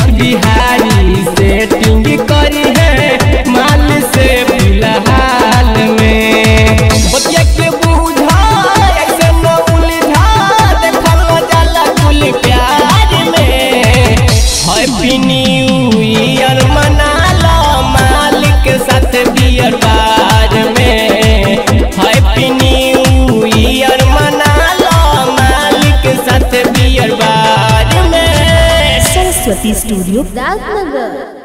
Ajit Bihari setting करी है माल से फिलहाल में। बतिया के बुझा ऐसे न उलझा देखल जाला कुल प्यार में। हैप्पी न्यू ईयर मना लो मालिक साथ बियर बार में। हैप्पी न्यू ईयर मना लो मालिक साथ बियर बार में। सरस्वती स्टूडियो राजनगर।